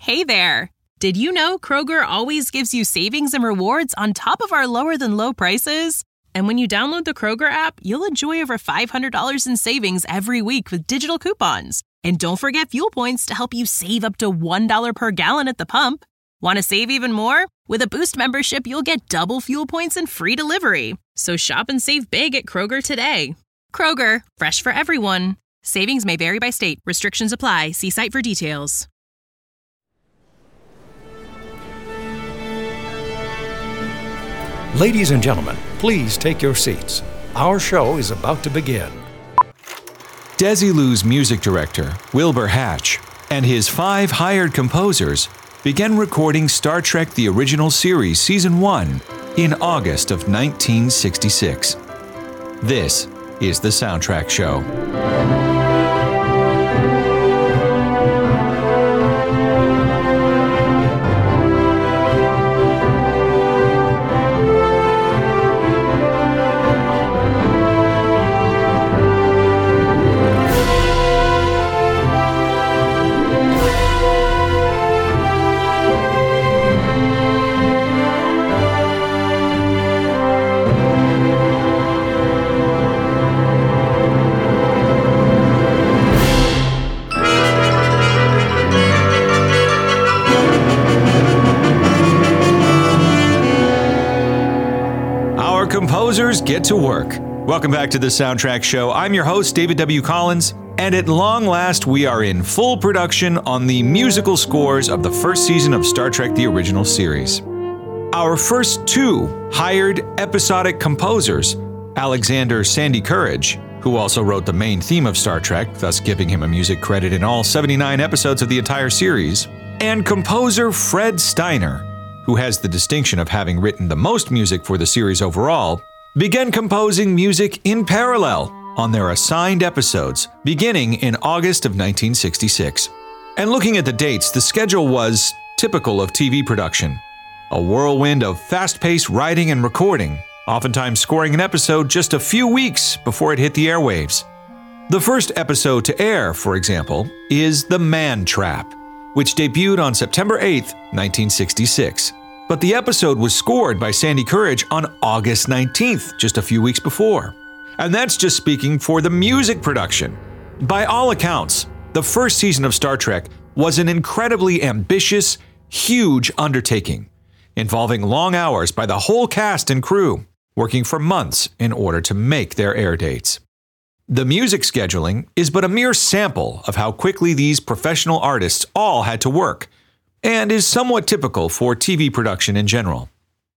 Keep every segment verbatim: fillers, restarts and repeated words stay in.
Hey there! Did you know Kroger always gives you savings and rewards on top of our lower-than-low prices? And when you download the Kroger app, you'll enjoy over five hundred dollars in savings every week with digital coupons. And don't forget fuel points to help you save up to one dollar per gallon at the pump. Want to save even more? With a Boost membership, you'll get double fuel points and free delivery. So shop and save big at Kroger today. Kroger, fresh for everyone. Savings may vary by state. Restrictions apply. See site for details. Ladies and gentlemen, please take your seats. Our show is about to begin. Desilu's music director, Wilbur Hatch, and his five hired composers began recording Star Trek The Original Series Season one in August of nineteen sixty-six. This is The Soundtrack Show. Composers get to work. Welcome back to the Soundtrack Show. I'm your host, David W. Collins, and at long last, we are in full production on the musical scores of the first season of Star Trek The Original Series. Our first two hired episodic composers, Alexander Sandy Courage, who also wrote the main theme of Star Trek, thus giving him a music credit in all seventy-nine episodes of the entire series, and composer Fred Steiner, who has the distinction of having written the most music for the series overall, began composing music in parallel on their assigned episodes, beginning in August of nineteen sixty-six. And looking at the dates, the schedule was typical of T V production. A whirlwind of fast-paced writing and recording, oftentimes scoring an episode just a few weeks before it hit the airwaves. The first episode to air, for example, is The Man Trap, which debuted on September eighth, nineteen sixty-six. But the episode was scored by Sandy Courage on August nineteenth, just a few weeks before. And that's just speaking for the music production. By all accounts, the first season of Star Trek was an incredibly ambitious, huge undertaking, involving long hours by the whole cast and crew, working for months in order to make their air dates. The music scheduling is but a mere sample of how quickly these professional artists all had to work, and is somewhat typical for T V production in general.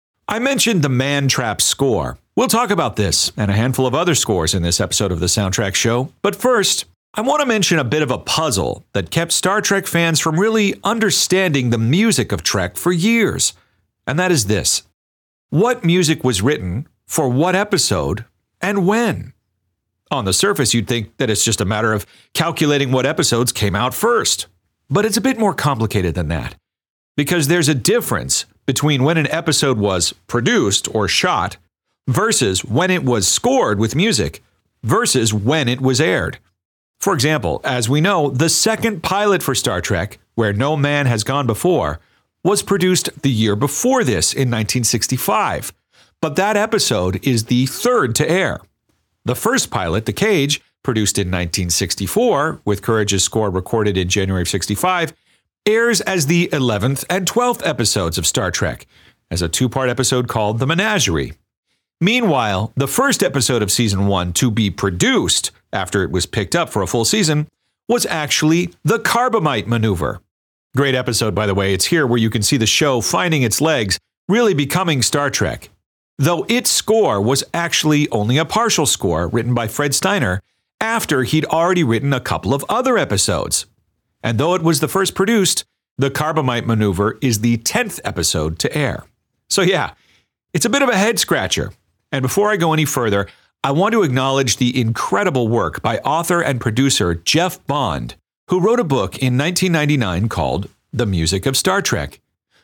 I mentioned the Man Trap score. We'll talk about this and a handful of other scores in this episode of the Soundtrack Show, but first, I want to mention a bit of a puzzle that kept Star Trek fans from really understanding the music of Trek for years, and that is this. What music was written for what episode and when? On the surface, you'd think that it's just a matter of calculating what episodes came out first. But it's a bit more complicated than that, because there's a difference between when an episode was produced or shot versus when it was scored with music versus when it was aired. For example, as we know, the second pilot for Star Trek, Where No Man Has Gone Before, was produced the year before this in nineteen sixty-five, but that episode is the third to air. The first pilot, The Cage, produced in nineteen sixty-four, with Courage's score recorded in January of sixty-five, airs as the eleventh and twelfth episodes of Star Trek, as a two-part episode called The Menagerie. Meanwhile, the first episode of Season one to be produced, after it was picked up for a full season, was actually The Carbamite Maneuver. Great episode, by the way. It's here where you can see the show finding its legs, really becoming Star Trek. Though its score was actually only a partial score written by Fred Steiner, after he'd already written a couple of other episodes. And though it was the first produced, The Carbamite Maneuver is the tenth episode to air. So yeah, it's a bit of a head-scratcher. And before I go any further, I want to acknowledge the incredible work by author and producer Jeff Bond, who wrote a book in nineteen ninety-nine called The Music of Star Trek.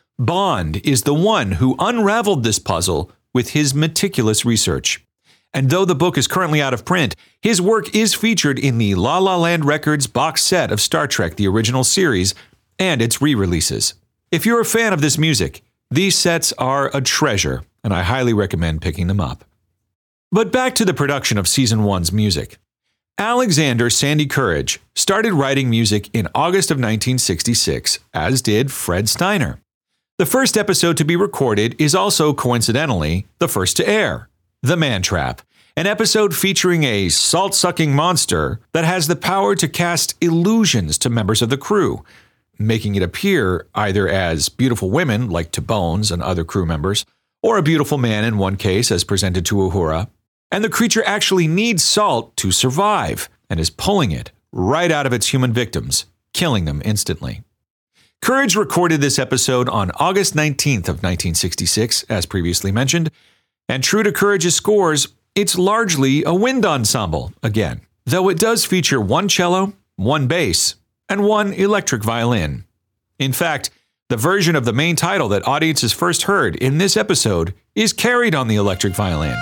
Bond is the one who unraveled this puzzle with his meticulous research. And though the book is currently out of print, his work is featured in the La La Land Records box set of Star Trek The Original Series, and its re-releases. If you're a fan of this music, these sets are a treasure, and I highly recommend picking them up. But back to the production of Season one's music. Alexander Sandy Courage started writing music in August of nineteen sixty-six, as did Fred Steiner. The first episode to be recorded is also, coincidentally, the first to air, The Man Trap, an episode featuring a salt-sucking monster that has the power to cast illusions to members of the crew, making it appear either as beautiful women, like to Bones and other crew members, or a beautiful man in one case as presented to Uhura. And the creature actually needs salt to survive and is pulling it right out of its human victims, killing them instantly. Courage recorded this episode on August nineteenth of nineteen sixty-six, as previously mentioned, and true to Courage's scores, it's largely a wind ensemble again, though it does feature one cello, one bass, and one electric violin. In fact, the version of the main title that audiences first heard in this episode is carried on the electric violin.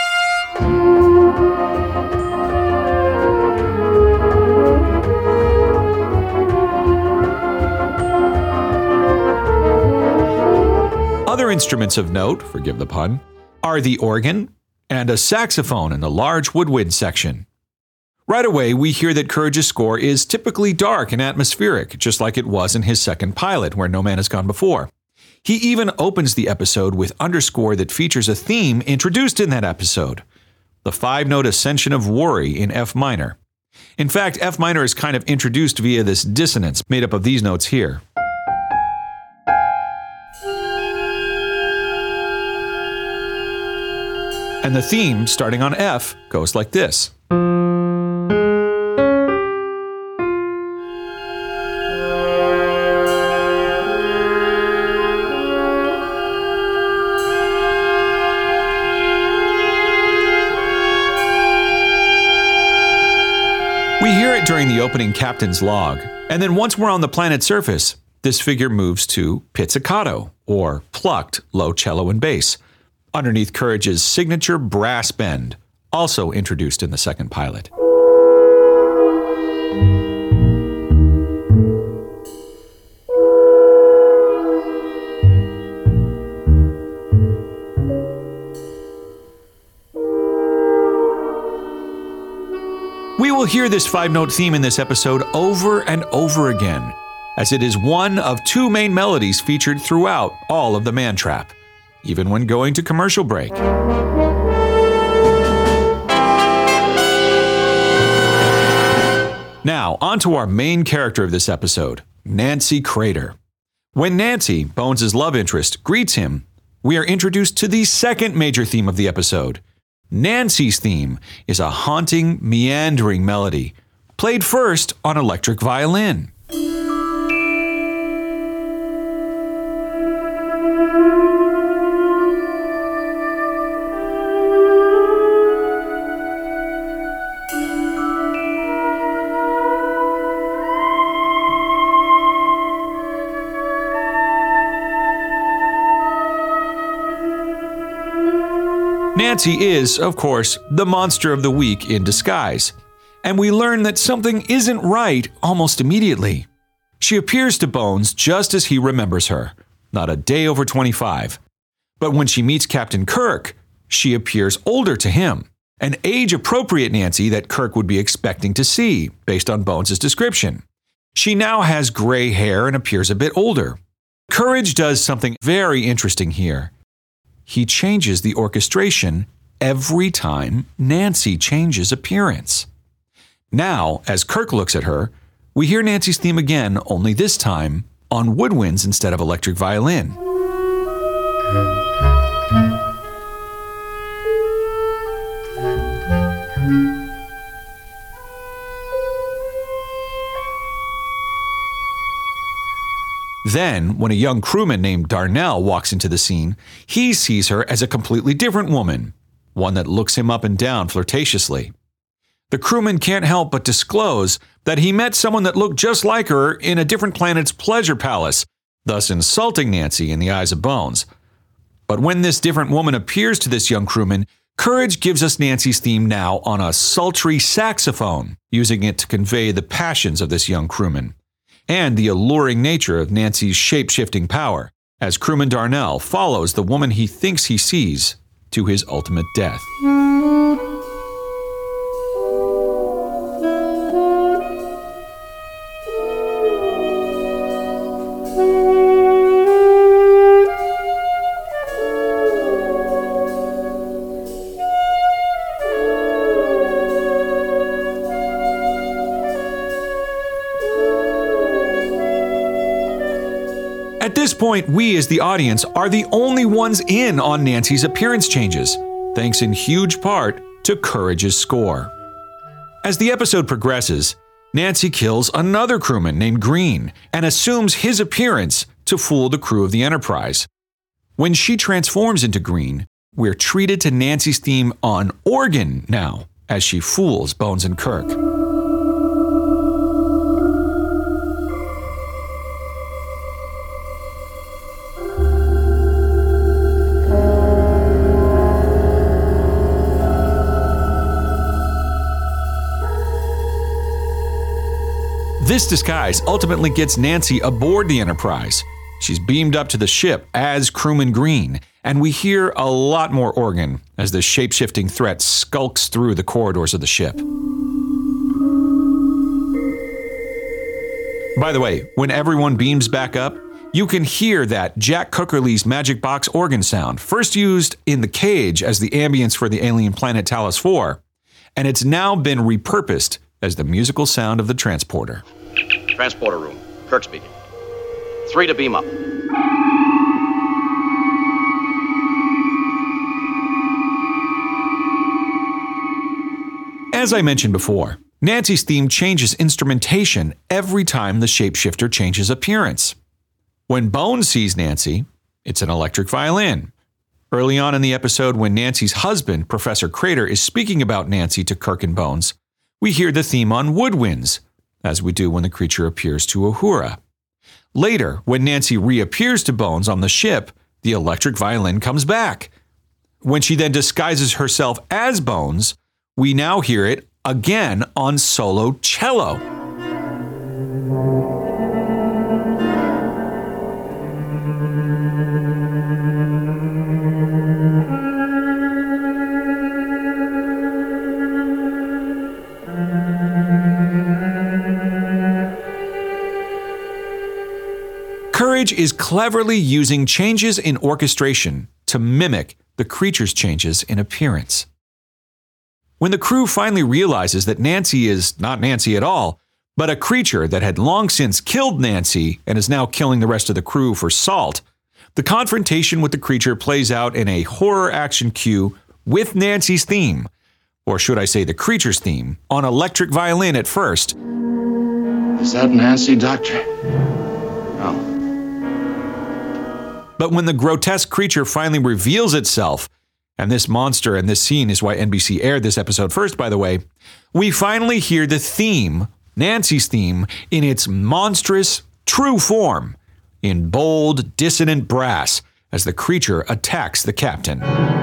Other instruments of note, forgive the pun, are the organ and a saxophone in the large woodwind section. Right away, we hear that Courage's score is typically dark and atmospheric, just like it was in his second pilot, Where No Man Has Gone Before. He even opens the episode with underscore that features a theme introduced in that episode, the five-note Ascension of Worry in F minor. In fact, F minor is kind of introduced via this dissonance made up of these notes here. And the theme, starting on F, goes like this. We hear it during the opening captain's log, and then once we're on the planet's surface, this figure moves to pizzicato, or plucked low cello and bass, underneath Courage's signature brass bend, also introduced in the second pilot. We will hear this five-note theme in this episode over and over again, as it is one of two main melodies featured throughout all of The Man Trap, even when going to commercial break. Now, on to our main character of this episode, Nancy Crater. When Nancy, Bones' love interest, greets him, we are introduced to the second major theme of the episode. Nancy's theme is a haunting, meandering melody, played first on electric violin. Nancy is, of course, the monster of the week in disguise, and we learn that something isn't right almost immediately. She appears to Bones just as he remembers her, not a day over twenty-five. But when she meets Captain Kirk, she appears older to him, an age-appropriate Nancy that Kirk would be expecting to see, based on Bones' description. She now has gray hair and appears a bit older. Courage does something very interesting here. He changes the orchestration every time Nancy changes appearance. Now, as Kirk looks at her, we hear Nancy's theme again, only this time on woodwinds instead of electric violin. Then, when a young crewman named Darnell walks into the scene, he sees her as a completely different woman, one that looks him up and down flirtatiously. The crewman can't help but disclose that he met someone that looked just like her in a different planet's pleasure palace, thus insulting Nancy in the eyes of Bones. But when this different woman appears to this young crewman, Courage gives us Nancy's theme now on a sultry saxophone, using it to convey the passions of this young crewman. and the alluring nature of Nancy's shape-shifting power, as crewman Darnell follows the woman he thinks he sees to his ultimate death. At this point, we as the audience are the only ones in on Nancy's appearance changes, thanks in huge part to Courage's score. As the episode progresses, Nancy kills another crewman named Green and assumes his appearance to fool the crew of the Enterprise. When she transforms into Green, we're treated to Nancy's theme on organ now, as she fools Bones and Kirk. This disguise ultimately gets Nancy aboard the Enterprise. She's beamed up to the ship as Crewman Green, and we hear a lot more organ as the shape-shifting threat skulks through the corridors of the ship. By the way, when everyone beams back up, you can hear that Jack Cookerly's Magic Box organ sound, first used in the cage as the ambience for the alien planet Talos four, and it's now been repurposed as the musical sound of the transporter. Transporter room. Kirk speaking. Three to beam up. As I mentioned before, Nancy's theme changes instrumentation every time the shapeshifter changes appearance. When Bones sees Nancy, it's an electric violin. Early on in the episode, when Nancy's husband, Professor Crater, is speaking about Nancy to Kirk and Bones, we hear the theme on woodwinds, as we do when the creature appears to Uhura. Later, when Nancy reappears to Bones on the ship, the electric violin comes back. When she then disguises herself as Bones, we now hear it again on solo cello. Courage is cleverly using changes in orchestration to mimic the creature's changes in appearance. When the crew finally realizes that Nancy is not Nancy at all, but a creature that had long since killed Nancy and is now killing the rest of the crew for salt, the confrontation with the creature plays out in a horror action cue with Nancy's theme, or should I say the creature's theme, on electric violin at first. Is that Nancy, Doctor? No. But when the grotesque creature finally reveals itself, and this monster and this scene is why N B C aired this episode first, by the way, we finally hear the theme, Nancy's theme, in its monstrous, true form, in bold, dissonant brass, as the creature attacks the captain.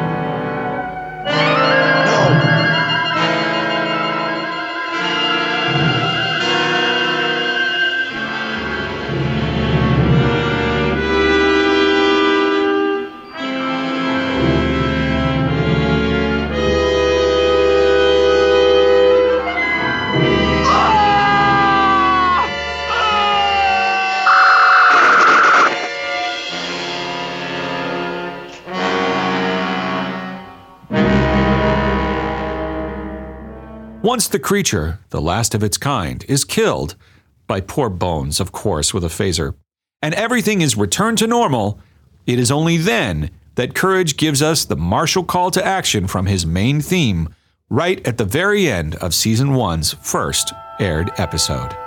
Once the creature, the last of its kind, is killed, by poor Bones, of course, with a phaser, and everything is returned to normal, it is only then that Courage gives us the martial call to action from his main theme, right at the very end of Season one's first aired episode.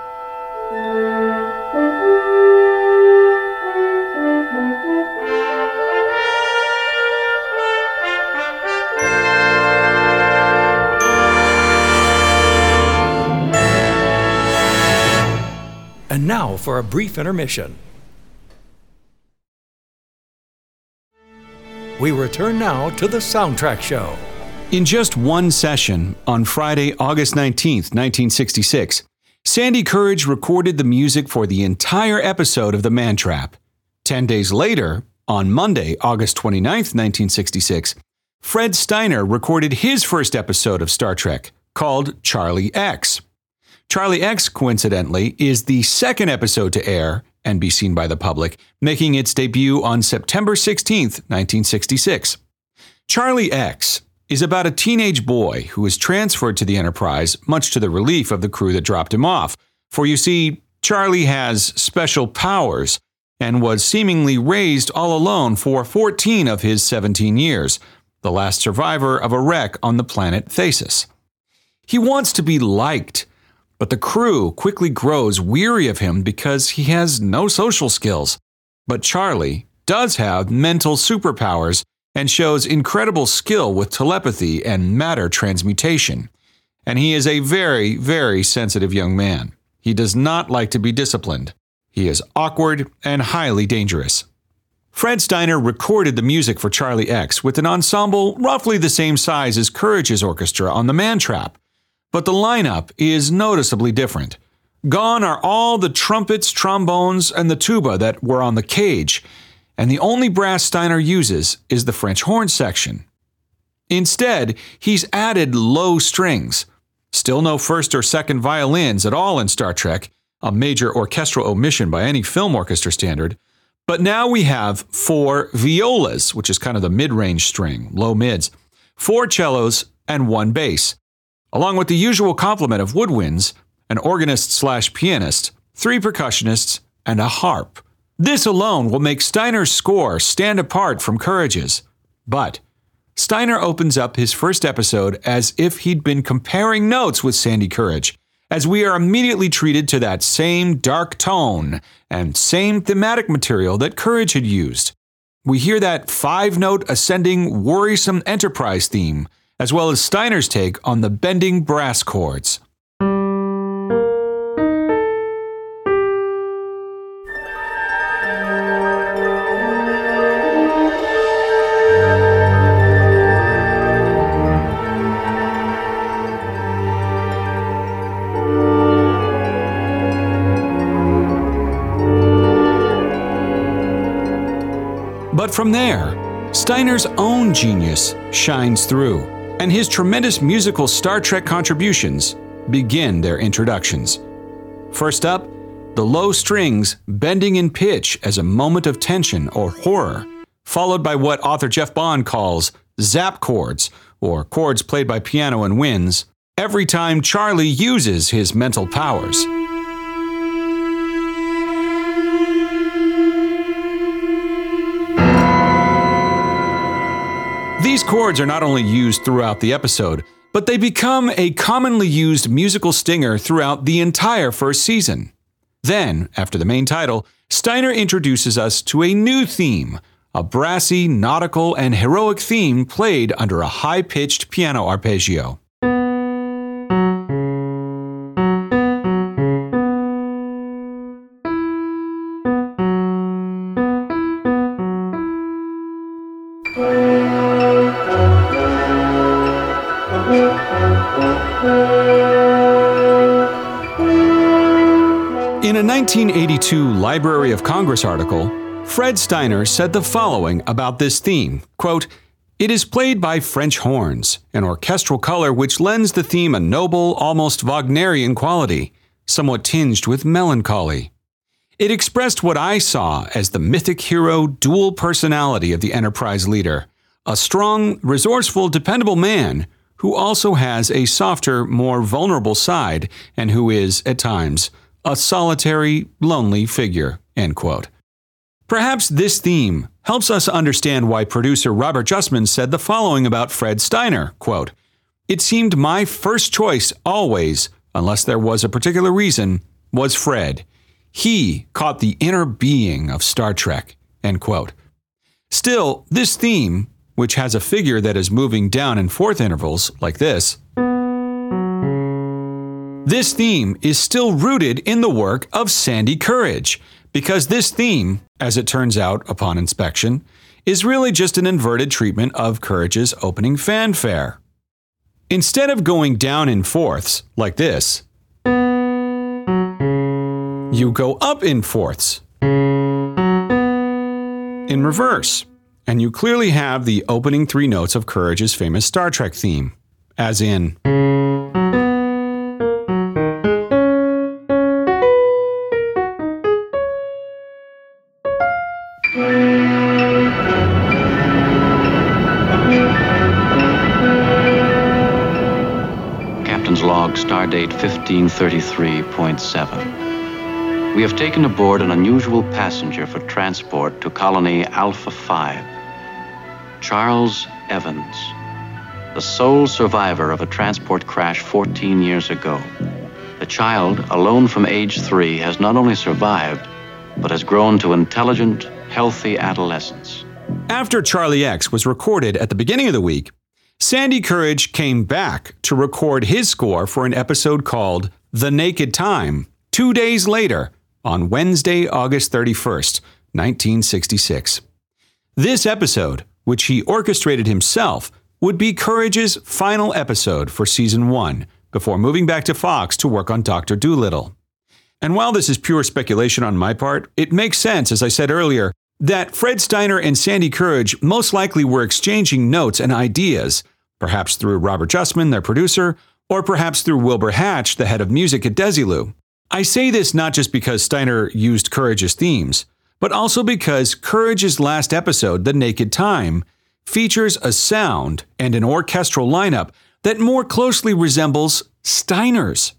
And now for a brief intermission. We return now to the Soundtrack Show. In just one session, on Friday, August nineteenth, nineteen sixty-six, Sandy Courage recorded the music for the entire episode of The Man Trap. Ten days later, on Monday, August twenty-ninth, nineteen sixty-six, Fred Steiner recorded his first episode of Star Trek, called Charlie X. Charlie X, coincidentally, is the second episode to air and be seen by the public, making its debut on September sixteenth, nineteen sixty-six. Charlie X is about a teenage boy who is transferred to the Enterprise, much to the relief of the crew that dropped him off. For you see, Charlie has special powers and was seemingly raised all alone for fourteen of his seventeen years, the last survivor of a wreck on the planet Thasus. He wants to be liked, but the crew quickly grows weary of him because he has no social skills. But Charlie does have mental superpowers and shows incredible skill with telepathy and matter transmutation. And he is a very, very sensitive young man. He does not like to be disciplined. He is awkward and highly dangerous. Fred Steiner recorded the music for Charlie X with an ensemble roughly the same size as Courage's orchestra on The Man Trap, but the lineup is noticeably different. Gone are all the trumpets, trombones, and the tuba that were on The Cage, and the only brass Steiner uses is the French horn section. Instead, he's added low strings. Still no first or second violins at all in Star Trek, a major orchestral omission by any film orchestra standard. But now we have four violas, which is kind of the mid-range string, low mids, four cellos, and one bass, along with the usual complement of woodwinds, an organist slash pianist, three percussionists, and a harp. This alone will make Steiner's score stand apart from Courage's. But Steiner opens up his first episode as if he'd been comparing notes with Sandy Courage, as we are immediately treated to that same dark tone and same thematic material that Courage had used. We hear that five-note ascending worrisome Enterprise theme, as well as Steiner's take on the bending brass chords. But from there, Steiner's own genius shines through, and his tremendous musical Star Trek contributions begin their introductions. First up, the low strings bending in pitch as a moment of tension or horror, followed by what author Jeff Bond calls zap chords, or chords played by piano and winds, every time Charlie uses his mental powers. These chords are not only used throughout the episode, but they become a commonly used musical stinger throughout the entire first season. Then, after the main title, Steiner introduces us to a new theme, a brassy, nautical, and heroic theme played under a high-pitched piano arpeggio. In a nineteen eighty-two Library of Congress article, Fred Steiner said the following about this theme, quote, "It is played by French horns, an orchestral color which lends the theme a noble, almost Wagnerian quality, somewhat tinged with melancholy. It expressed what I saw as the mythic hero dual personality of the Enterprise leader, a strong, resourceful, dependable man who also has a softer, more vulnerable side, and who is, at times, a solitary, lonely figure," end quote. Perhaps this theme helps us understand why producer Robert Justman said the following about Fred Steiner, quote, "It seemed my first choice always, unless there was a particular reason, was Fred. He caught the inner being of Star Trek," end quote. Still, this theme, which has a figure that is moving down in fourth intervals, like this, this theme is still rooted in the work of Sandy Courage, because this theme, as it turns out upon inspection, is really just an inverted treatment of Courage's opening fanfare. Instead of going down in fourths, like this, you go up in fourths. In reverse. And you clearly have the opening three notes of Courage's famous Star Trek theme, as in... Captain's log, stardate fifteen thirty-three point seven. We have taken aboard an unusual passenger for transport to colony Alpha five. Charles Evans, the sole survivor of a transport crash fourteen years ago. The child, alone from age three, has not only survived, but has grown to intelligent, healthy adolescence. After Charlie X was recorded at the beginning of the week, Sandy Courage came back to record his score for an episode called The Naked Time, two days later, on Wednesday, August thirty-first, nineteen sixty-six. This episode, which he orchestrated himself, would be Courage's final episode for season one, before moving back to Fox to work on Doctor Dolittle. And while this is pure speculation on my part, it makes sense, as I said earlier, that Fred Steiner and Sandy Courage most likely were exchanging notes and ideas, perhaps through Robert Justman, their producer, or perhaps through Wilbur Hatch, the head of music at Desilu. I say this not just because Steiner used Courage's themes, but also because Courage's last episode, The Naked Time, features a sound and an orchestral lineup that more closely resembles Steiner's.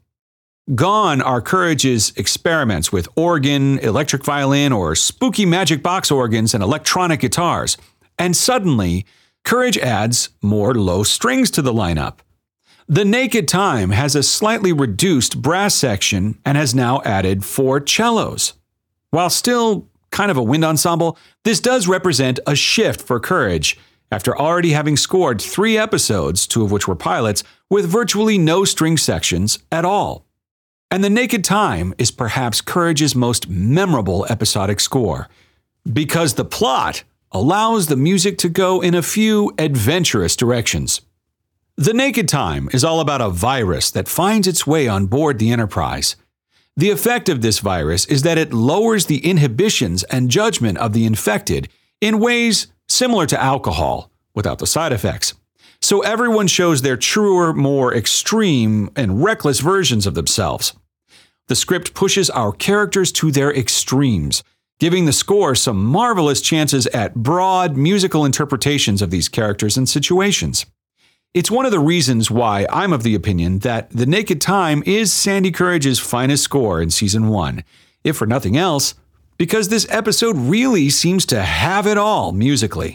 Gone are Courage's experiments with organ, electric violin, or spooky magic box organs and electronic guitars, and suddenly, Courage adds more low strings to the lineup. The Naked Time has a slightly reduced brass section and has now added four cellos. While still kind of a wind ensemble, this does represent a shift for Courage, after already having scored three episodes, two of which were pilots, with virtually no string sections at all. And The Naked Time is perhaps Courage's most memorable episodic score, because the plot allows the music to go in a few adventurous directions. The Naked Time is all about a virus that finds its way on board the Enterprise. The effect of this virus is that it lowers the inhibitions and judgment of the infected in ways similar to alcohol, without the side effects. So everyone shows their truer, more extreme, and reckless versions of themselves. The script pushes our characters to their extremes, giving the score some marvelous chances at broad musical interpretations of these characters and situations. It's one of the reasons why I'm of the opinion that The Naked Time is Sandy Courage's finest score in season one, if for nothing else, because this episode really seems to have it all musically.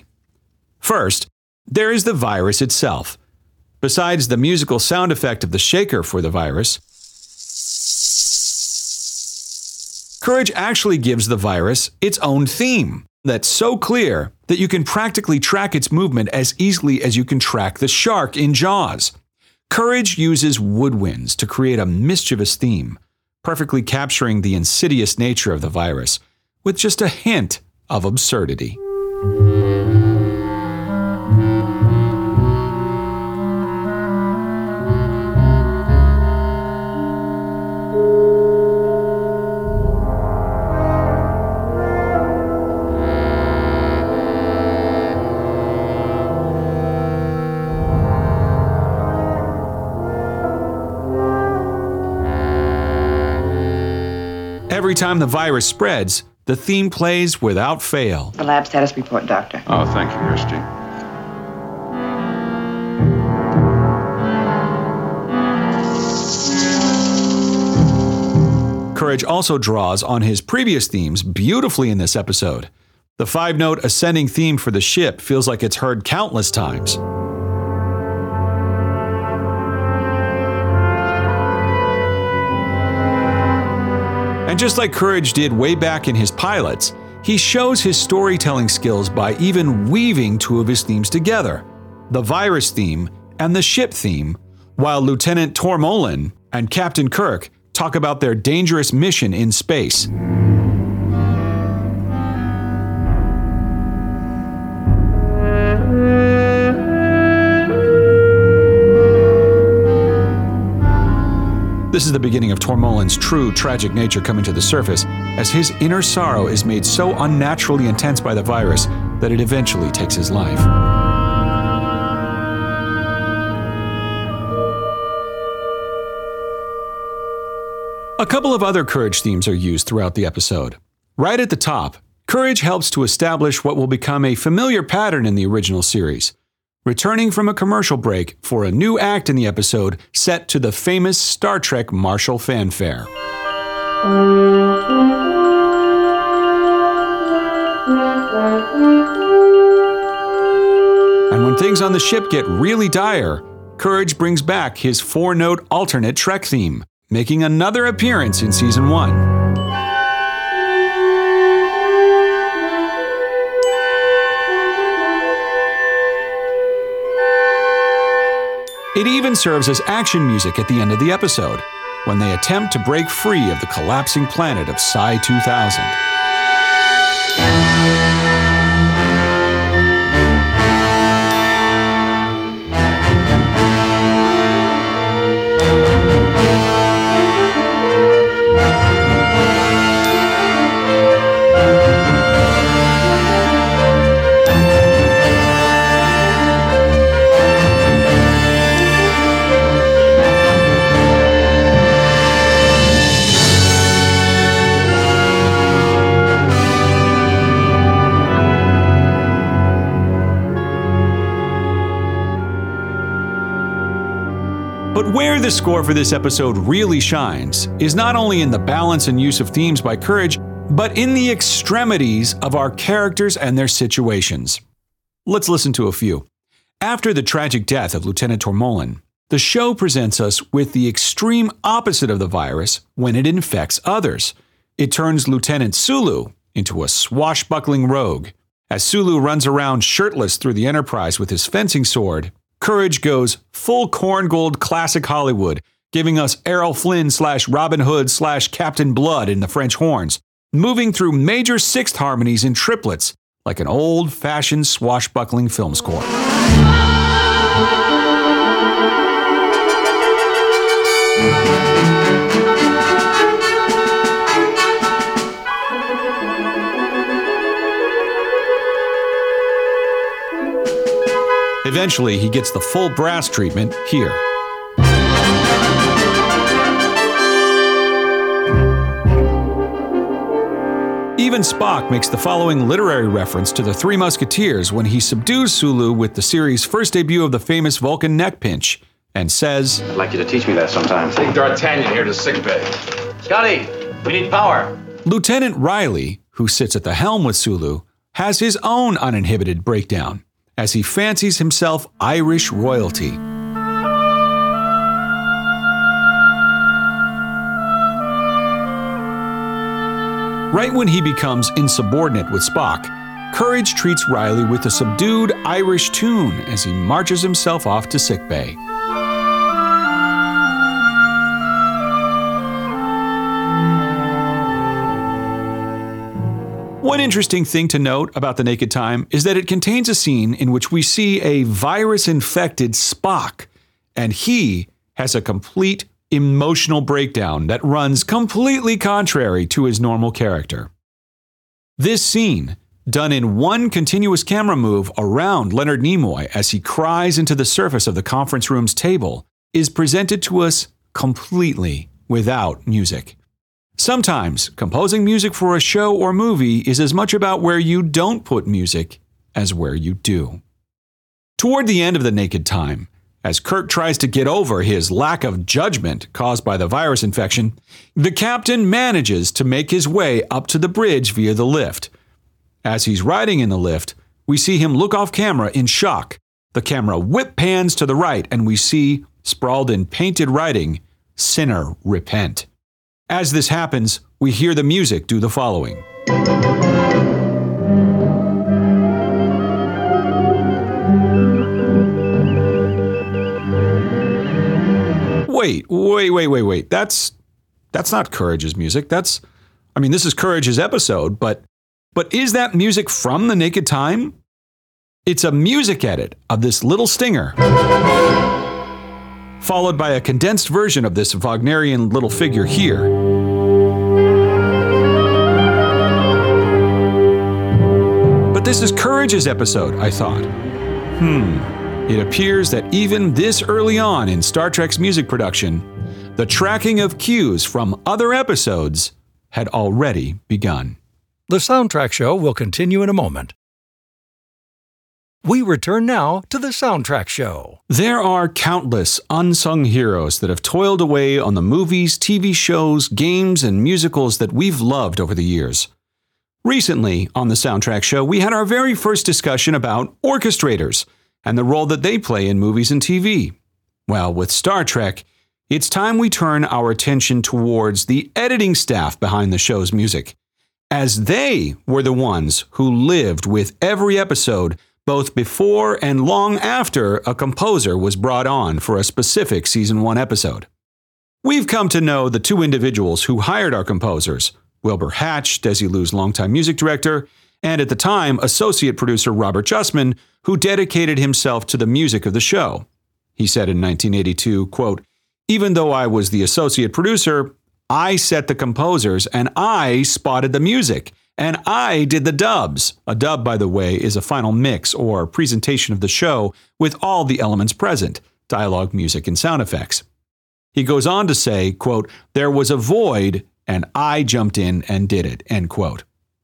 First, there is the virus itself. Besides the musical sound effect of the shaker for the virus, Courage actually gives the virus its own theme that's so clear that you can practically track its movement as easily as you can track the shark in Jaws. Courage uses woodwinds to create a mischievous theme, perfectly capturing the insidious nature of the virus, with just a hint of absurdity. Every time the virus spreads, the theme plays without fail. The lab status report, Doctor. Oh, thank you, Christy. Courage also draws on his previous themes beautifully in this episode. The five-note ascending theme for the ship feels like it's heard countless times. And just like Courage did way back in his pilots, he shows his storytelling skills by even weaving two of his themes together, the virus theme and the ship theme, while Lieutenant Tormolen and Captain Kirk talk about their dangerous mission in space. This is the beginning of Tormolen's true tragic nature coming to the surface, as his inner sorrow is made so unnaturally intense by the virus that it eventually takes his life. A couple of other Courage themes are used throughout the episode. Right at the top, Courage helps to establish what will become a familiar pattern in the original series, returning from a commercial break for a new act in the episode set to the famous Star Trek martial fanfare. And when things on the ship get really dire, Courage brings back his four-note alternate Trek theme, making another appearance in Season one. It even serves as action music at the end of the episode, when they attempt to break free of the collapsing planet of Psi two thousand. But where the score for this episode really shines is not only in the balance and use of themes by Courage, but in the extremities of our characters and their situations. Let's listen to a few. After the tragic death of Lieutenant Tormolen, the show presents us with the extreme opposite of the virus when it infects others. It turns Lieutenant Sulu into a swashbuckling rogue. As Sulu runs around shirtless through the Enterprise with his fencing sword, Courage goes full Korngold classic Hollywood, giving us Errol Flynn slash Robin Hood slash Captain Blood in the French horns, moving through major sixth harmonies in triplets like an old-fashioned swashbuckling film score. Eventually, he gets the full brass treatment here. Even Spock makes the following literary reference to the Three Musketeers when he subdues Sulu with the series' first debut of the famous Vulcan neck pinch, and says, I'd like you to teach me that sometime. Take D'Artagnan here to sickbay. Scotty, we need power. Lieutenant Riley, who sits at the helm with Sulu, has his own uninhibited breakdown, as he fancies himself Irish royalty. Right when he becomes insubordinate with Spock, Courage treats Riley with a subdued Irish tune as he marches himself off to sickbay. One interesting thing to note about The Naked Time is that it contains a scene in which we see a virus-infected Spock, and he has a complete emotional breakdown that runs completely contrary to his normal character. This scene, done in one continuous camera move around Leonard Nimoy as he cries into the surface of the conference room's table, is presented to us completely without music. Sometimes, composing music for a show or movie is as much about where you don't put music as where you do. Toward the end of The Naked Time, as Kirk tries to get over his lack of judgment caused by the virus infection, the captain manages to make his way up to the bridge via the lift. As he's riding in the lift, we see him look off camera in shock. The camera whip pans to the right, and we see, sprawled in painted writing, "Sinner, repent." As this happens, we hear the music do the following. Wait, wait, wait, wait, wait. That's that's not Courage's music. That's, I mean, this is Courage's episode, but but is that music from The Naked Time? It's a music edit of this little stinger followed by a condensed version of this Wagnerian little figure here. But this is Courage's episode, I thought. Hmm, it appears that even this early on in Star Trek's music production, the tracking of cues from other episodes had already begun. The Soundtrack Show will continue in a moment. We return now to the Soundtrack Show. There are countless unsung heroes that have toiled away on the movies, T V shows, games, and musicals that we've loved over the years. Recently, on the Soundtrack Show, we had our very first discussion about orchestrators and the role that they play in movies and T V. Well, with Star Trek, it's time we turn our attention towards the editing staff behind the show's music, as they were the ones who lived with every episode both before and long after a composer was brought on for a specific Season one episode. We've come to know the two individuals who hired our composers, Wilbur Hatch, Desilu's longtime music director, and at the time, associate producer Robert Justman, who dedicated himself to the music of the show. He said in nineteen eighty-two, quote, "Even though I was the associate producer, I set the composers and I spotted the music. And I did the dubs." A dub, by the way, is a final mix or presentation of the show with all the elements present, dialogue, music, and sound effects. He goes on to say, quote, "There was a void and I jumped in and did it," end quote.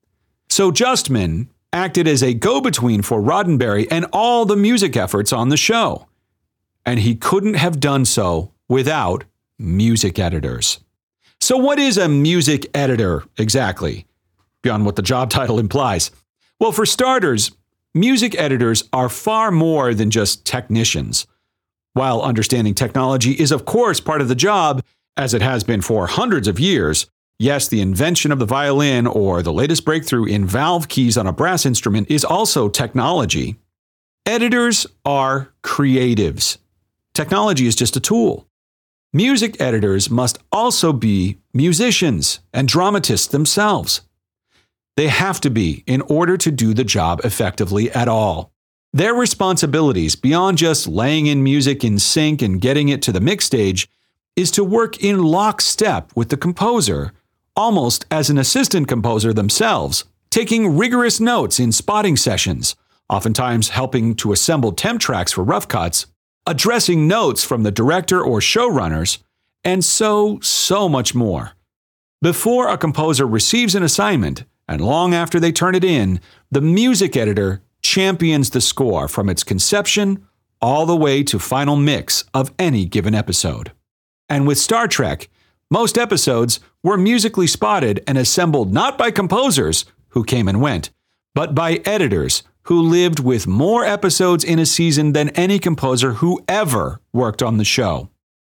So Justman acted as a go-between for Roddenberry and all the music efforts on the show. And he couldn't have done so without music editors. So what is a music editor exactly? Beyond what the job title implies. Well, for starters, music editors are far more than just technicians. While understanding technology is of course part of the job, as it has been for hundreds of years, yes, the invention of the violin or the latest breakthrough in valve keys on a brass instrument is also technology. Editors are creatives. Technology is just a tool. Music editors must also be musicians and dramatists themselves. They have to be in order to do the job effectively at all. Their responsibilities, beyond just laying in music in sync and getting it to the mix stage, is to work in lockstep with the composer, almost as an assistant composer themselves, taking rigorous notes in spotting sessions, oftentimes helping to assemble temp tracks for rough cuts, addressing notes from the director or showrunners, and so, so much more. Before a composer receives an assignment, and long after they turn it in, the music editor champions the score from its conception all the way to final mix of any given episode. And with Star Trek, most episodes were musically spotted and assembled not by composers who came and went, but by editors who lived with more episodes in a season than any composer who ever worked on the show.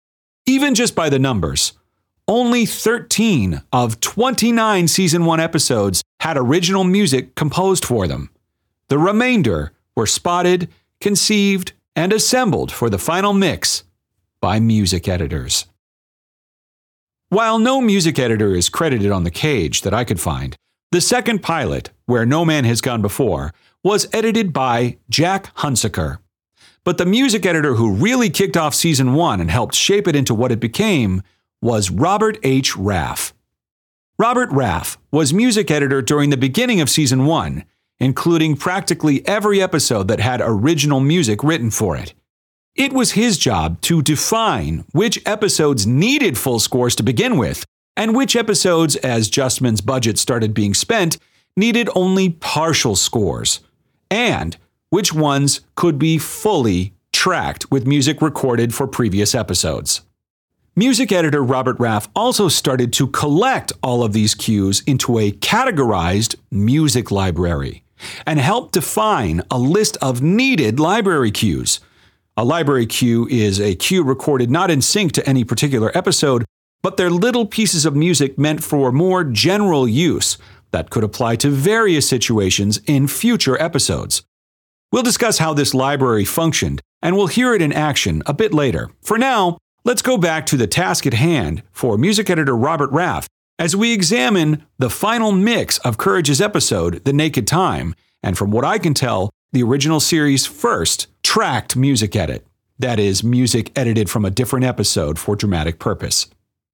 Even just by the numbers, only thirteen of twenty-nine Season one episodes had original music composed for them. The remainder were spotted, conceived, and assembled for the final mix by music editors. While no music editor is credited on the cage that I could find, the second pilot, Where No Man Has Gone Before, was edited by Jack Hunsaker. But the music editor who really kicked off Season one and helped shape it into what it became was Robert H. Raff. Robert Raff was music editor during the beginning of Season one, including practically every episode that had original music written for it. It was his job to define which episodes needed full scores to begin with, and which episodes, as Justman's budget started being spent, needed only partial scores, and which ones could be fully tracked with music recorded for previous episodes. Music editor Robert Raff also started to collect all of these cues into a categorized music library and helped define a list of needed library cues. A library cue is a cue recorded not in sync to any particular episode, but they're little pieces of music meant for more general use that could apply to various situations in future episodes. We'll discuss how this library functioned, and we'll hear it in action a bit later. For now, let's go back to the task at hand for music editor Robert Raff as we examine the final mix of Courage's episode, The Naked Time, and from what I can tell, the original series' first tracked music edit. That is, music edited from a different episode for dramatic purpose.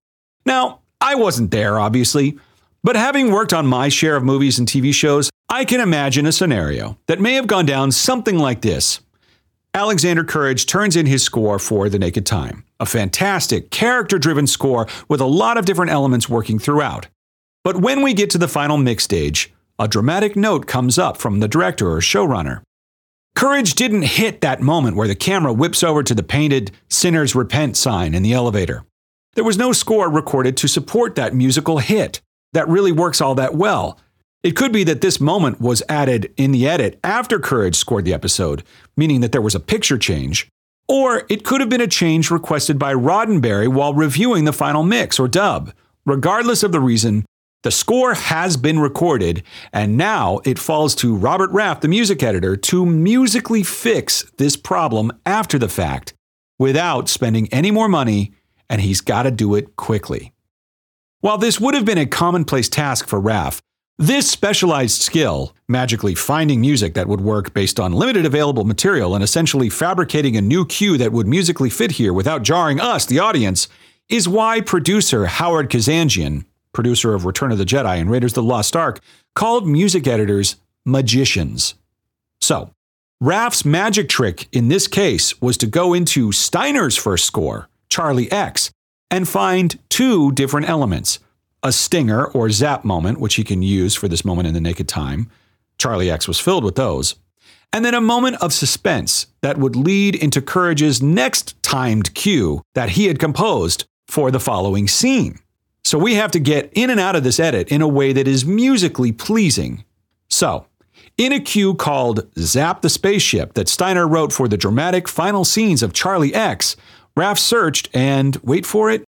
Now, I wasn't there, obviously, but having worked on my share of movies and T V shows, I can imagine a scenario that may have gone down something like this. Alexander Courage turns in his score for The Naked Time, a fantastic, character-driven score with a lot of different elements working throughout. But when we get to the final mix stage, a dramatic note comes up from the director or showrunner. Courage didn't hit that moment where the camera whips over to the painted Sinners Repent sign in the elevator. There was no score recorded to support that musical hit that really works all that well. It could be that this moment was added in the edit after Courage scored the episode, meaning that there was a picture change. Or it could have been a change requested by Roddenberry while reviewing the final mix or dub. Regardless of the reason, the score has been recorded, and now it falls to Robert Raff, the music editor, to musically fix this problem after the fact without spending any more money, and he's got to do it quickly. While this would have been a commonplace task for Raff, this specialized skill, magically finding music that would work based on limited available material and essentially fabricating a new cue that would musically fit here without jarring us, the audience, is why producer Howard Kazanjian, producer of Return of the Jedi and Raiders of the Lost Ark, called music editors magicians. So, Raff's magic trick in this case was to go into Steiner's first score, Charlie X, and find two different elements. A stinger or zap moment, which he can use for this moment in The Naked Time. Charlie X was filled with those. And then a moment of suspense that would lead into Courage's next timed cue that he had composed for the following scene. So we have to get in and out of this edit in a way that is musically pleasing. So, in a cue called Zap the Spaceship that Steiner wrote for the dramatic final scenes of Charlie X, Raff searched and, wait for it,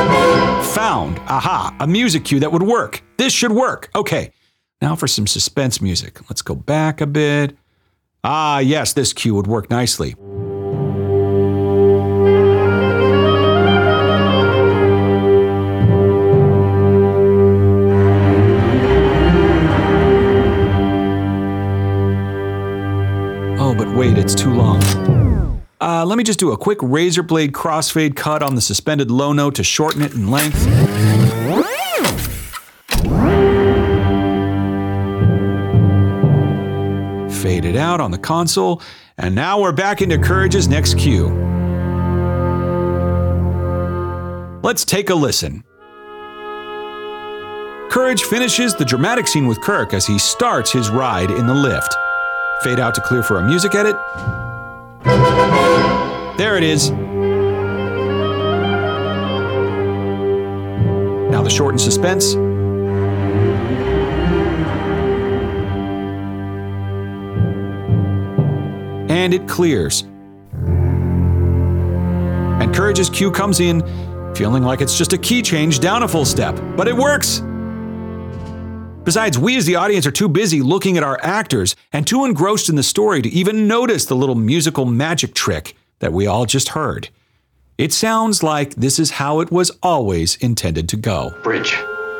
found, aha, a music cue that would work. This should work. Okay, now for some suspense music. Let's go back a bit. Ah, yes, this cue would work nicely. Oh, but wait, it's too long. Uh, let me just do a quick razor blade crossfade cut on the suspended low note to shorten it in length. Fade it out on the console, and now we're back into Courage's next cue. Let's take a listen. Courage finishes the dramatic scene with Kirk as he starts his ride in the lift. Fade out to clear for a music edit. There it is. Now the shortened suspense. And it clears. And Courage's cue comes in, feeling like it's just a key change down a full step, but it works. Besides, we as the audience are too busy looking at our actors and too engrossed in the story to even notice the little musical magic trick that we all just heard. It sounds like this is how it was always intended to go. Bridge.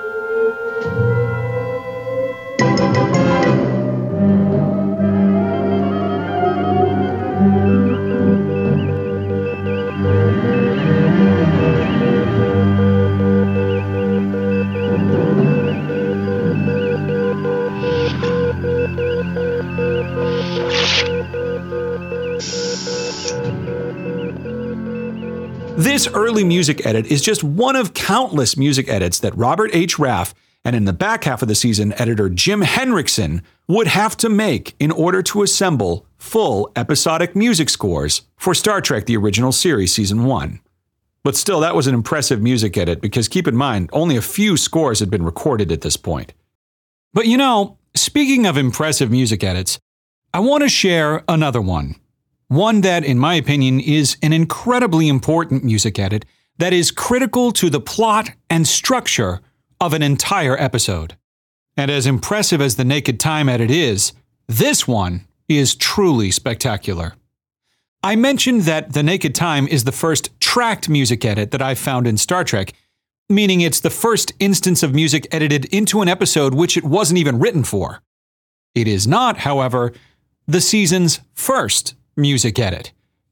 This early music edit is just one of countless music edits that Robert H. Raff and in the back half of the season, editor Jim Henriksen would have to make in order to assemble full episodic music scores for Star Trek The Original Series Season one. But still, that was an impressive music edit because keep in mind, only a few scores had been recorded at this point. But you know, speaking of impressive music edits, I want to share another one. One that, in my opinion, is an incredibly important music edit that is critical to the plot and structure of an entire episode. And as impressive as the Naked Time edit is, this one is truly spectacular. I mentioned that The Naked Time is the first tracked music edit that I've found in Star Trek, meaning it's the first instance of music edited into an episode which it wasn't even written for. It is not, however, the season's first music edit.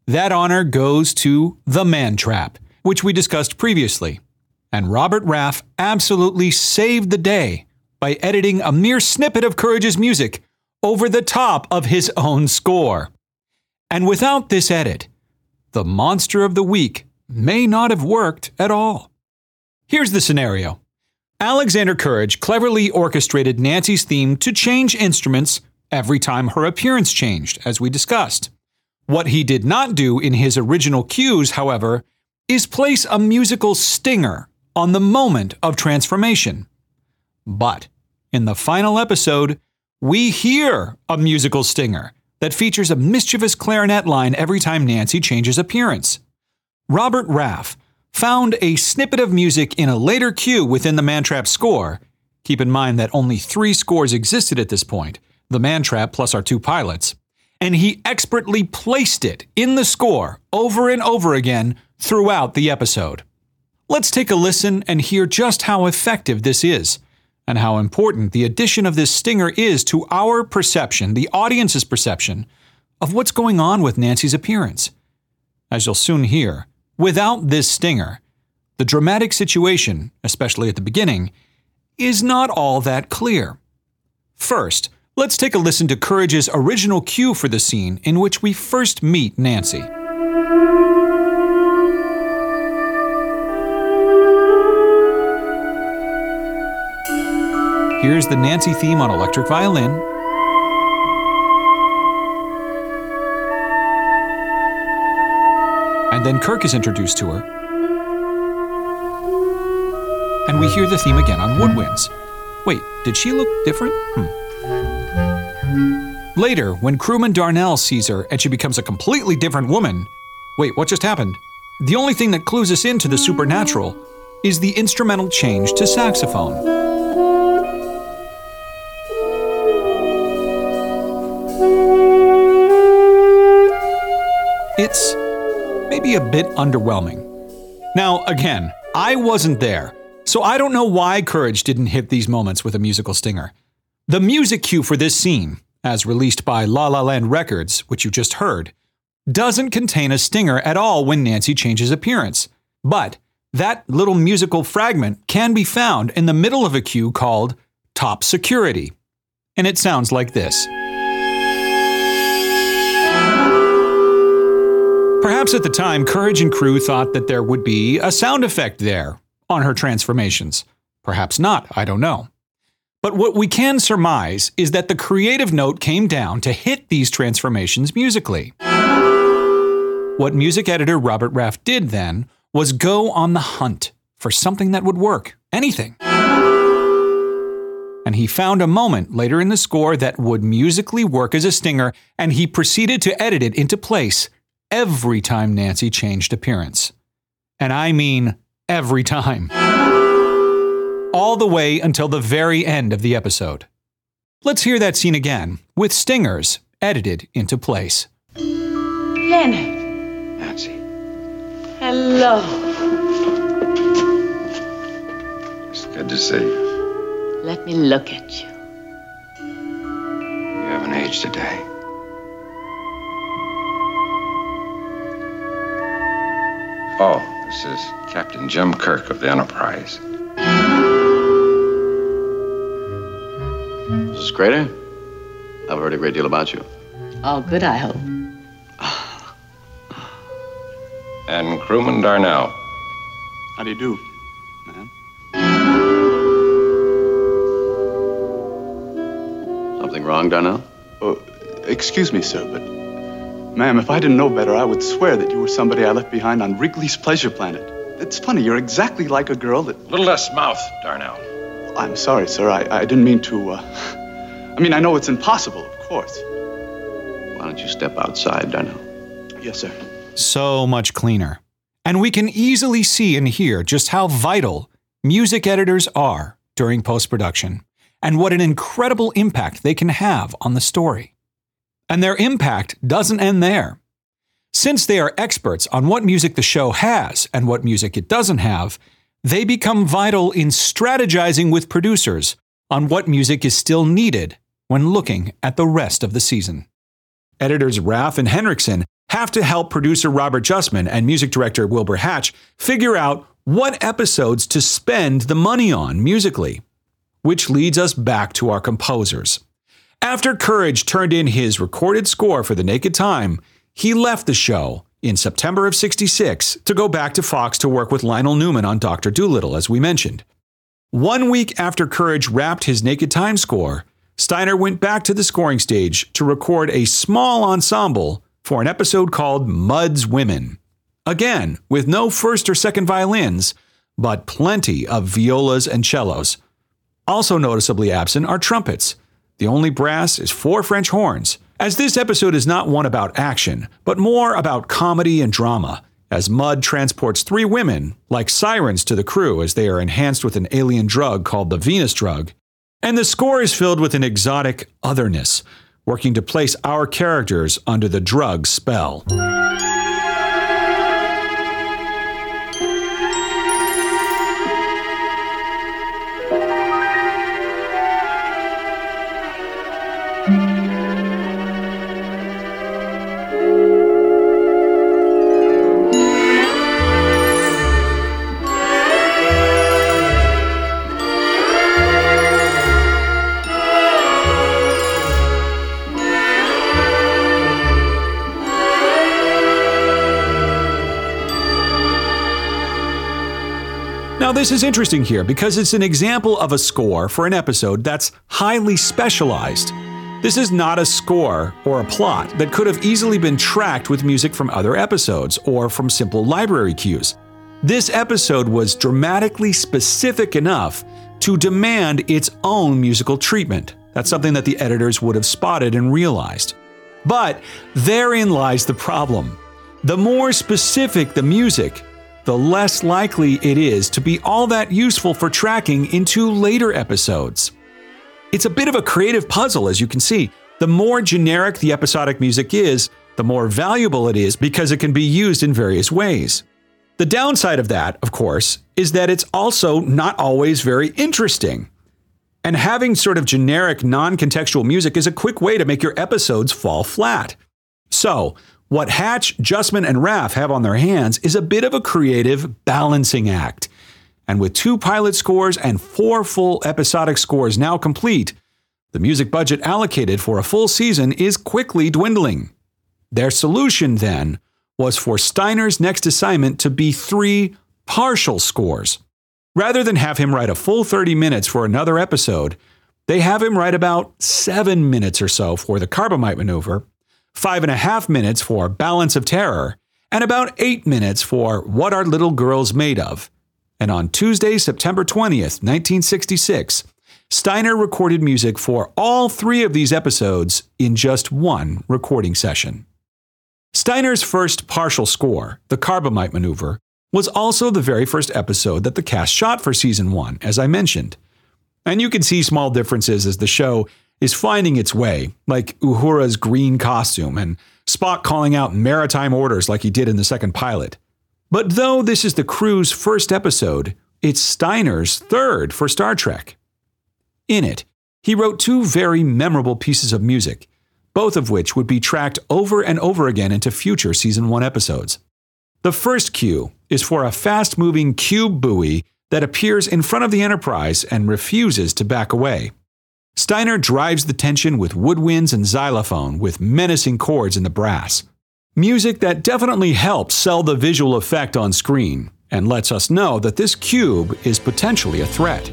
that honor goes to The Man Trap, which we discussed previously. And Robert Raff absolutely saved the day by editing a mere snippet of Courage's music over the top of his own score. And without this edit, the Monster of the Week may not have worked at all. Here's the scenario. Alexander Courage cleverly orchestrated Nancy's theme to change instruments every time her appearance changed, as we discussed. What he did not do in his original cues, however, is place a musical stinger on the moment of transformation. But in the final episode, we hear a musical stinger that features a mischievous clarinet line every time Nancy changes appearance. Robert Raff found a snippet of music in a later cue within the Man Trap score. Keep in mind that only three scores existed at this point, the Man Trap plus our two pilots, and he expertly placed it in the score over and over again throughout the episode. Let's take a listen and hear just how effective this is, and how important the addition of this stinger is to our perception, the audience's perception, of what's going on with Nancy's appearance. As you'll soon hear, without this stinger, the dramatic situation, especially at the beginning, is not all that clear. First, let's take a listen to Courage's original cue for the scene in which we first meet Nancy. Here's the Nancy theme on electric violin. And then Kirk is introduced to her. And we hear the theme again on woodwinds. Wait, did she look different? Hmm. Later, when crewman Darnell sees her and she becomes a completely different woman, wait, what just happened? The only thing that clues us into the supernatural is the instrumental change to saxophone. It's maybe a bit underwhelming. Now, again, I wasn't there, so I don't know why Courage didn't hit these moments with a musical stinger. The music cue for this scene, as released by La La Land Records, which you just heard, doesn't contain a stinger at all when Nancy changes appearance. But that little musical fragment can be found in the middle of a cue called Top Security. And it sounds like this. Perhaps at the time, Courage and crew thought that there would be a sound effect there on her transformations. Perhaps not, I don't know. But what we can surmise is that the creative note came down to hit these transformations musically. What music editor Robert Raff did then was go on the hunt for something that would work, anything. And he found a moment later in the score that would musically work as a stinger, and he proceeded to edit it into place every time Nancy changed appearance. And I mean every time. All the way until the very end of the episode. Let's hear that scene again, with stingers edited into place. Leonard. Nancy. Hello. It's good to see you. Let me look at you. You haven't aged a day. Oh, this is Captain Jim Kirk of the Enterprise. Missus Crater, I've heard a great deal about you. All good, I hope. And crewman Darnell. How do you do, ma'am? Something wrong, Darnell? Oh, excuse me, sir, but... Ma'am, if I didn't know better, I would swear that you were somebody I left behind on Wrigley's Pleasure Planet. It's funny, you're exactly like a girl that... A little less mouth, Darnell. I'm sorry, sir. I, I didn't mean to, uh... I mean, I know it's impossible, of course. Why don't you step outside, Darnell? Yes, sir. So much cleaner. And we can easily see and hear just how vital music editors are during post-production, and what an incredible impact they can have on the story. And their impact doesn't end there. Since they are experts on what music the show has and what music it doesn't have, they become vital in strategizing with producers on what music is still needed when looking at the rest of the season. Editors Raff and Henriksen have to help producer Robert Justman and music director Wilbur Hatch figure out what episodes to spend the money on musically. Which leads us back to our composers. After Courage turned in his recorded score for The Naked Time, he left the show in September of sixty-six to go back to Fox to work with Lionel Newman on Doctor Dolittle, as we mentioned. One week after Courage wrapped his Naked Time score, Steiner went back to the scoring stage to record a small ensemble for an episode called Mudd's Women. Again, with no first or second violins, but plenty of violas and cellos. Also noticeably absent are trumpets. The only brass is four French horns, as this episode is not one about action, but more about comedy and drama, as Mudd transports three women, like sirens, to the crew as they are enhanced with an alien drug called the Venus drug. And the score is filled with an exotic otherness, working to place our characters under the drug's spell. Now, this is interesting here because it's an example of a score for an episode that's highly specialized. This is not a score or a plot that could have easily been tracked with music from other episodes or from simple library cues. This episode was dramatically specific enough to demand its own musical treatment. That's something that the editors would have spotted and realized. But therein lies the problem. The more specific the music, the less likely it is to be all that useful for tracking into later episodes. It's a bit of a creative puzzle, as you can see. The more generic the episodic music is, the more valuable it is because it can be used in various ways. The downside of that, of course, is that it's also not always very interesting. And having sort of generic, non-contextual music is a quick way to make your episodes fall flat. So, what Hatch, Justman, and Raff have on their hands is a bit of a creative balancing act. And with two pilot scores and four full episodic scores now complete, the music budget allocated for a full season is quickly dwindling. Their solution, then, was for Steiner's next assignment to be three partial scores. Rather than have him write a full thirty minutes for another episode, they have him write about seven minutes or so for the Carbamite Maneuver, five and a half minutes for Balance of Terror, and about eight minutes for What Are Little Girls Made Of? And on Tuesday, September twentieth, nineteen sixty-six, Steiner recorded music for all three of these episodes in just one recording session. Steiner's first partial score, The Carbamite Maneuver, was also the very first episode that the cast shot for season one, as I mentioned. And you can see small differences as the show is finding its way, like Uhura's green costume and Spock calling out maritime orders like he did in the second pilot. But though this is the crew's first episode, it's Steiner's third for Star Trek. In it, he wrote two very memorable pieces of music, both of which would be tracked over and over again into future season one episodes. The first cue is for a fast-moving cube buoy that appears in front of the Enterprise and refuses to back away. Steiner drives the tension with woodwinds and xylophone with menacing chords in the brass. Music that definitely helps sell the visual effect on screen and lets us know that this cube is potentially a threat.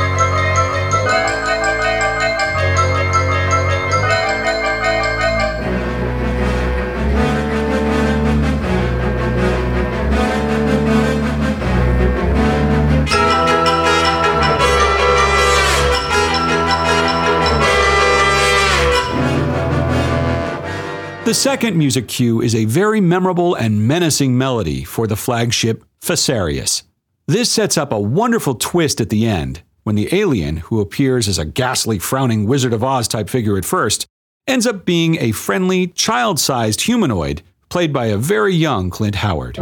The second music cue is a very memorable and menacing melody for the flagship Fesarius. This sets up a wonderful twist at the end, when the alien, who appears as a ghastly, frowning Wizard of Oz type figure at first, ends up being a friendly, child-sized humanoid played by a very young Clint Howard.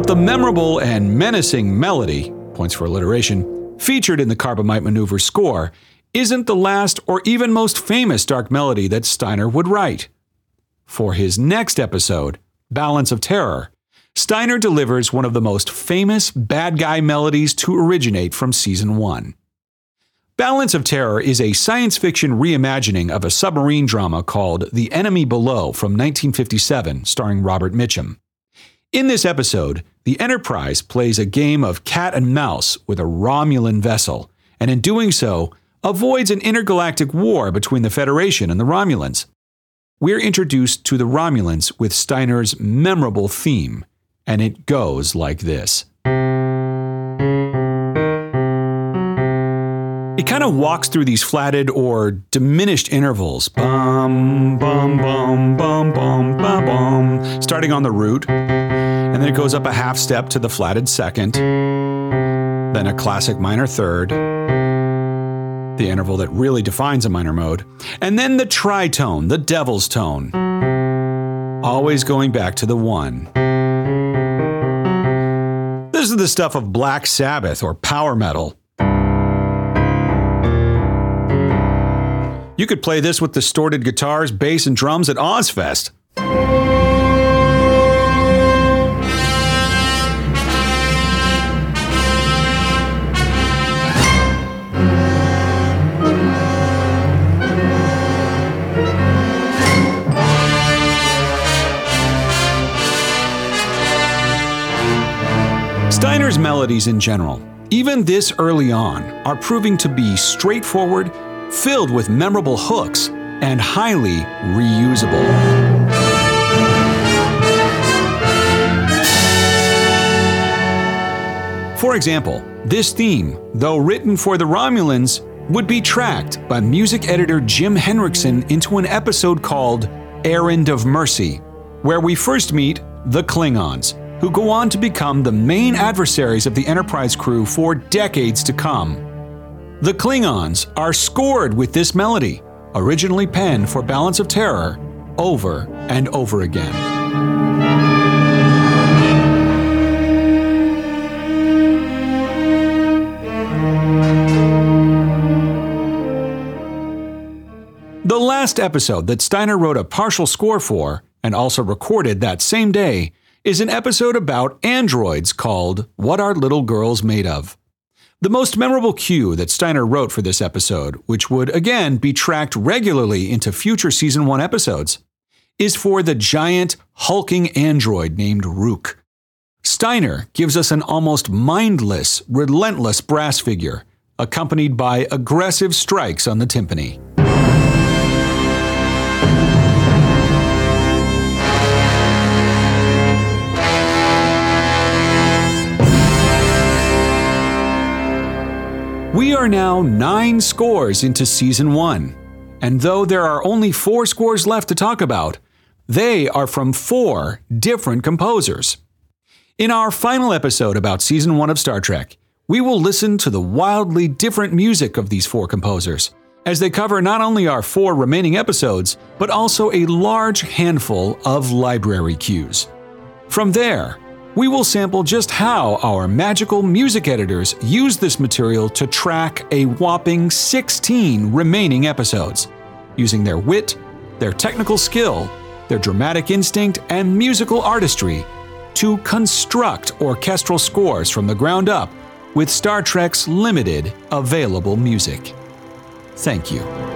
the memorable and menacing melody, points for alliteration, featured in the Carbamite Maneuver score isn't the last or even most famous dark melody that Steiner would write. For his next episode, Balance of Terror, Steiner delivers one of the most famous bad guy melodies to originate from season one. Balance of Terror is a science fiction reimagining of a submarine drama called The Enemy Below from nineteen fifty-seven, starring Robert Mitchum. In this episode, the Enterprise plays a game of cat and mouse with a Romulan vessel, and in doing so, avoids an intergalactic war between the Federation and the Romulans. We're introduced to the Romulans with Steiner's memorable theme, and it goes like this. It kind of walks through these flatted or diminished intervals, bum, bum, bum, bum, bum, bum, bum, starting on the root, and then it goes up a half step to the flatted second, then a classic minor third, the interval that really defines a minor mode, and then the tritone, the devil's tone, always going back to the one. This is the stuff of Black Sabbath or power metal. You could play this with distorted guitars, bass, and drums at Ozfest. Steiner's melodies in general, even this early on, are proving to be straightforward, filled with memorable hooks, and highly reusable. For example, this theme, though written for the Romulans, would be tracked by music editor Jim Henriksen into an episode called Errand of Mercy, where we first meet the Klingons, who go on to become the main adversaries of the Enterprise crew for decades to come. The Klingons are scored with this melody, originally penned for Balance of Terror, over and over again. The last episode that Steiner wrote a partial score for, and also recorded that same day, is an episode about androids called What Are Little Girls Made Of? The most memorable cue that Steiner wrote for this episode, which would again be tracked regularly into future season one episodes, is for the giant, hulking android named Rook. Steiner gives us an almost mindless, relentless brass figure, accompanied by aggressive strikes on the timpani. We are now nine scores into season one, and though there are only four scores left to talk about, they are from four different composers. In our final episode about season one of Star Trek, we will listen to the wildly different music of these four composers, as they cover not only our four remaining episodes, but also a large handful of library cues. From there, we will sample just how our magical music editors use this material to track a whopping sixteen remaining episodes, using their wit, their technical skill, their dramatic instinct, and musical artistry to construct orchestral scores from the ground up with Star Trek's limited available music. Thank you.